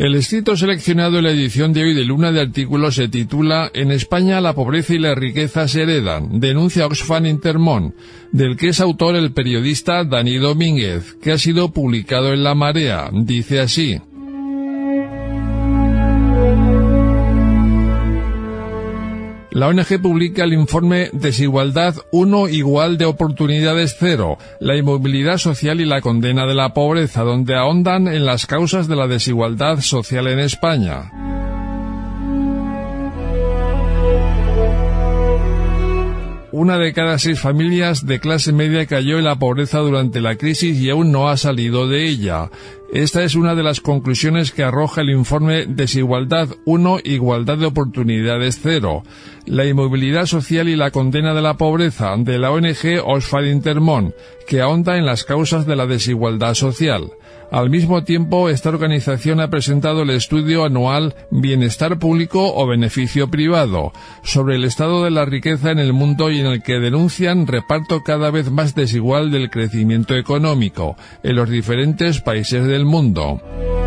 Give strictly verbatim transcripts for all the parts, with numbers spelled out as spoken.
El escrito seleccionado en la edición de hoy de Luna de Artículos se titula «En España la pobreza y la riqueza se heredan», denuncia Oxfam Intermón, del que es autor el periodista Dani Domínguez, que ha sido publicado en La Marea. Dice así: La O N G publica el informe Desigualdad uno igual de oportunidades cero, la inmovilidad social y la condena de la pobreza, donde ahondan en las causas de la desigualdad social en España. Una de cada seis familias de clase media cayó en la pobreza durante la crisis y aún no ha salido de ella. Esta es una de las conclusiones que arroja el informe Desigualdad uno igualdad de oportunidades cero, la inmovilidad social y la condena de la pobreza, de la O N G Oxfam Intermón, que ahonda en las causas de la desigualdad social. Al mismo tiempo, esta organización ha presentado el estudio anual Bienestar Público o Beneficio Privado, sobre el estado de la riqueza en el mundo y en el que denuncian reparto cada vez más desigual del crecimiento económico en los diferentes países del mundo.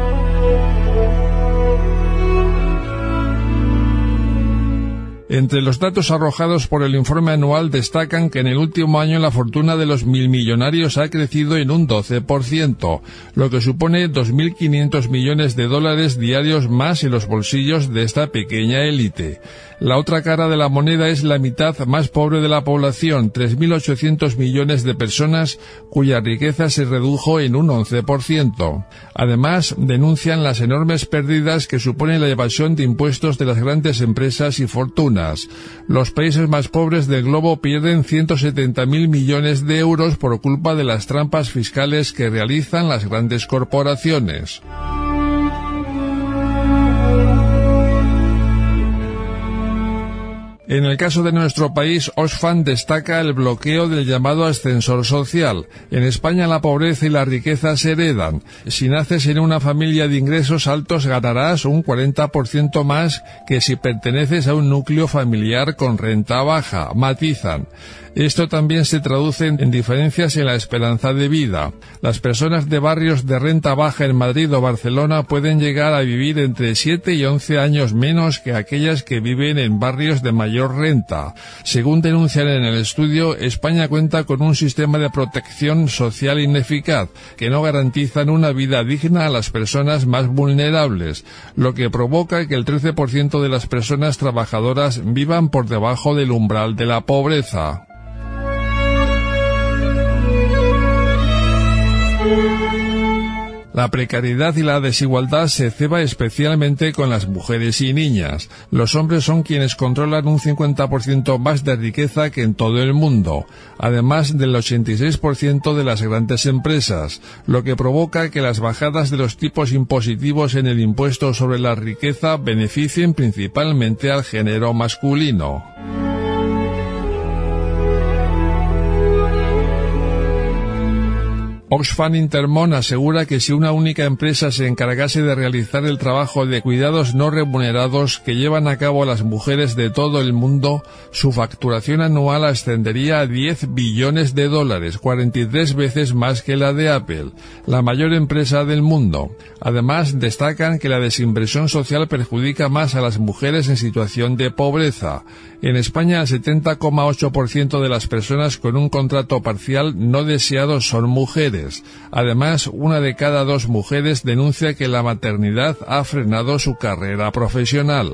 Entre los datos arrojados por el informe anual destacan que en el último año la fortuna de los milmillonarios ha crecido en un doce por ciento, lo que supone dos mil quinientos millones de dólares diarios más en los bolsillos de esta pequeña élite. La otra cara de la moneda es la mitad más pobre de la población, tres mil ochocientos millones de personas cuya riqueza se redujo en un once por ciento. Además, denuncian las enormes pérdidas que supone la evasión de impuestos de las grandes empresas y fortunas. Los países más pobres del globo pierden ciento setenta mil millones de euros por culpa de las trampas fiscales que realizan las grandes corporaciones. En el caso de nuestro país, Oxfam destaca el bloqueo del llamado ascensor social. En España la pobreza y la riqueza se heredan. Si naces en una familia de ingresos altos ganarás un cuarenta por ciento más que si perteneces a un núcleo familiar con renta baja, matizan. Esto también se traduce en diferencias en la esperanza de vida. Las personas de barrios de renta baja en Madrid o Barcelona pueden llegar a vivir entre siete y once años menos que aquellas que viven en barrios de mayor renta. Según denuncian en el estudio, España cuenta con un sistema de protección social ineficaz, que no garantizan una vida digna a las personas más vulnerables, lo que provoca que el trece por ciento de las personas trabajadoras vivan por debajo del umbral de la pobreza. La precariedad y la desigualdad se ceba especialmente con las mujeres y niñas. Los hombres son quienes controlan un cincuenta por ciento más de riqueza que en todo el mundo, además del ochenta y seis por ciento de las grandes empresas, lo que provoca que las bajadas de los tipos impositivos en el impuesto sobre la riqueza beneficien principalmente al género masculino. Oxfam Intermón asegura que si una única empresa se encargase de realizar el trabajo de cuidados no remunerados que llevan a cabo las mujeres de todo el mundo, su facturación anual ascendería a diez billones de dólares, cuarenta y tres veces más que la de Apple, la mayor empresa del mundo. Además, destacan que la desinversión social perjudica más a las mujeres en situación de pobreza. En España, el setenta coma ocho por ciento de las personas con un contrato parcial no deseado son mujeres. Además, una de cada dos mujeres denuncia que la maternidad ha frenado su carrera profesional.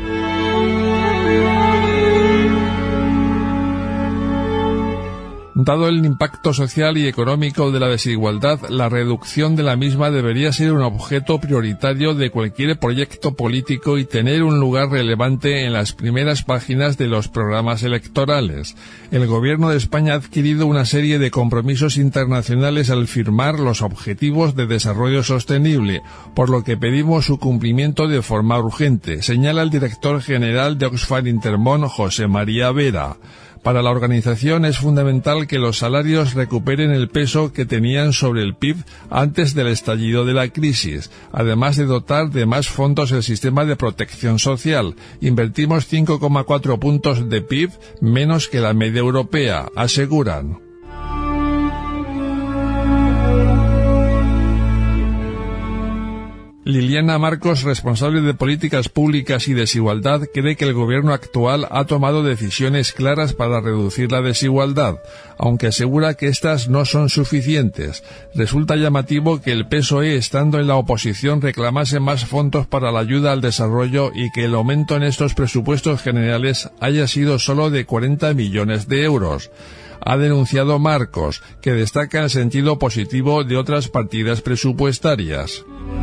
Dado el impacto social y económico de la desigualdad, la reducción de la misma debería ser un objeto prioritario de cualquier proyecto político y tener un lugar relevante en las primeras páginas de los programas electorales. El Gobierno de España ha adquirido una serie de compromisos internacionales al firmar los Objetivos de Desarrollo Sostenible, por lo que pedimos su cumplimiento de forma urgente, señala el director general de Oxfam Intermón, José María Vera. Para la organización es fundamental que los salarios recuperen el peso que tenían sobre el P I B antes del estallido de la crisis, además de dotar de más fondos el sistema de protección social. Invertimos cinco coma cuatro puntos de P I B menos que la media europea, aseguran. Liliana Marcos, responsable de Políticas Públicas y Desigualdad, cree que el gobierno actual ha tomado decisiones claras para reducir la desigualdad, aunque asegura que estas no son suficientes. Resulta llamativo que el P S O E, estando en la oposición, reclamase más fondos para la ayuda al desarrollo y que el aumento en estos presupuestos generales haya sido solo de cuarenta millones de euros. Ha denunciado Marcos, que destaca el sentido positivo de otras partidas presupuestarias.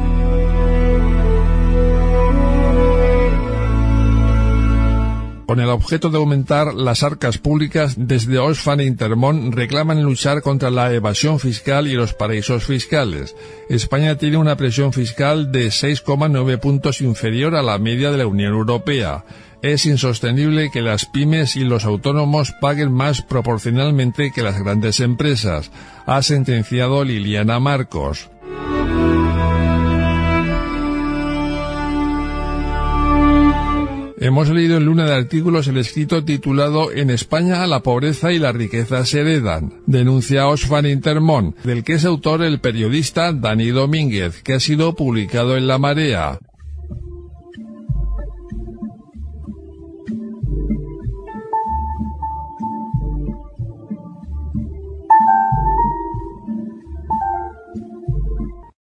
Con el objeto de aumentar las arcas públicas, desde Oxfam e Intermón reclaman luchar contra la evasión fiscal y los paraísos fiscales. España tiene una presión fiscal de seis coma nueve puntos inferior a la media de la Unión Europea. Es insostenible que las pymes y los autónomos paguen más proporcionalmente que las grandes empresas, ha sentenciado Liliana Marcos. Hemos leído en Luna de Artículos el escrito titulado «En España la pobreza y la riqueza se heredan», denuncia Oxfam Intermón, del que es autor el periodista Dani Domínguez, que ha sido publicado en La Marea.